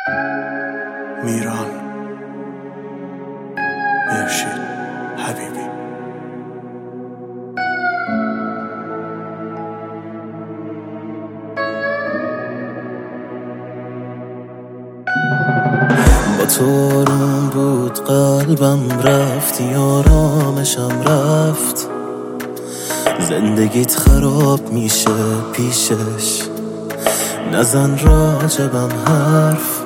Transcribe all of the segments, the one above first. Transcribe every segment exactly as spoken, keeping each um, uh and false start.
میران مرشد حبیبی. با تو آروم بود قلبم، رفتی آرامشم رفت. زندگیت خراب میشه پیشش، نزن راجبم حرف.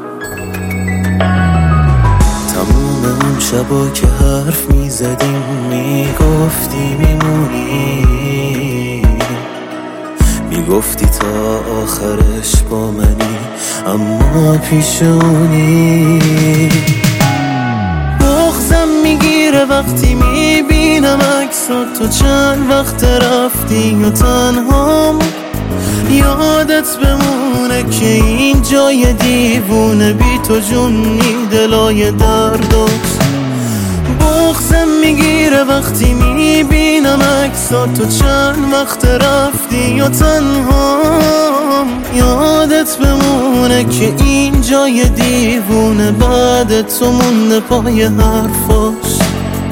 تموم اون شبا که حرف میزدیم میگفتی میمونی، میگفتی تا آخرش با منی، اما پیشونی. بغضم میگیره وقتی میبینم عکسات، تو چند وقت رفتی و تنهام. یادت بمونه که این جای دیوونه، بی تو جونی دلای درداست. بغضم میگیره وقتی میبینم عکسات، تو چند وقت رفتی و تنهام. یادت بمونه که این جای دیوونه، بعد تو مونده پای حرفاش.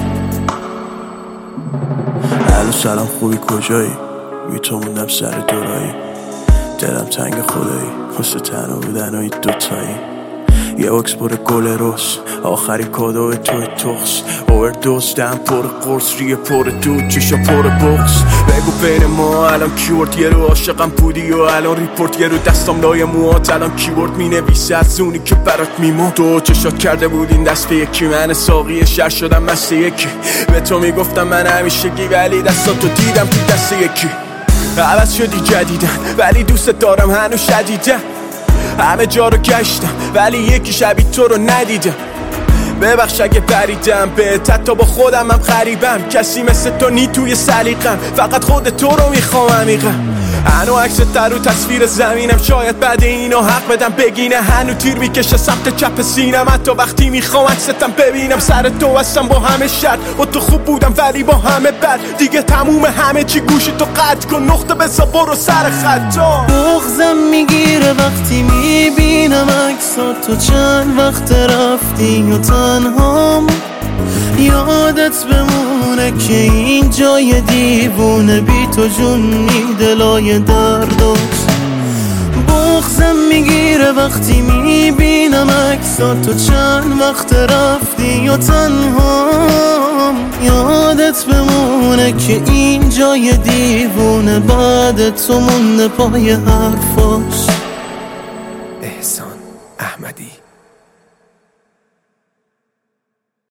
الو سلام، خوبی کجایی؟ بی تو موندم سر دورایی، دلم تنگ خدایی، واسه تنها بودن و این دوتایی. یه اکس پر گل روز، آخری کادو توی تخص. اووردوز دم پر قرص، ریه پر دود، چشا پر بغز. بگو بین ما الان کیورد، یه رو عاشقم بودی و الان ریپورت. یه رو دستم لای موهات الان کیورد می نویسه از اونی که برات میمون. تو چشات کرده بودین دست به یکی، من ساقی شهر شدم مست یکی. به تو میگفتم من همیشگی، ولی دستاتو دیدم تو دست یکی. عوض شدی جدیدن، ولی دوست دارم هنوز شدیدن. همه جا رو گشتم ولی یکی شبیه تو رو ندیدم. ببخش اگه پریدم بهت، حتی با خودم هم غریبم. کسی مثل تو نی توی سلیقم، فقط خود تو رو میخوام عمیقم. هنو عکس تر رو تصویر زمینم، شاید بعد اینو حق بدم بگینه. هنو تیر میکشه سمت چپ سینم، حتی وقتی میخوام عکستم ببینم. سر تو هستم با همه شر، با تو خوب بودم ولی با همه بد. دیگه تموم همه چی، گوشی تو قطع کن، نقطه بزا برو سر خطا. بغضم میگیره وقتی میبینم عکسات، تو چند وقت رفتی و تنهام. یادت بمونه که این جای دیوونه، بی تو جونی دلای درداست. بغضم میگیره وقتی میبینم عکسات، تو چند وقت رفتی و تنهام. یادت بمونه که این جای دیوونه، بعد تو مونده پای حرفاش. احسان احمدی.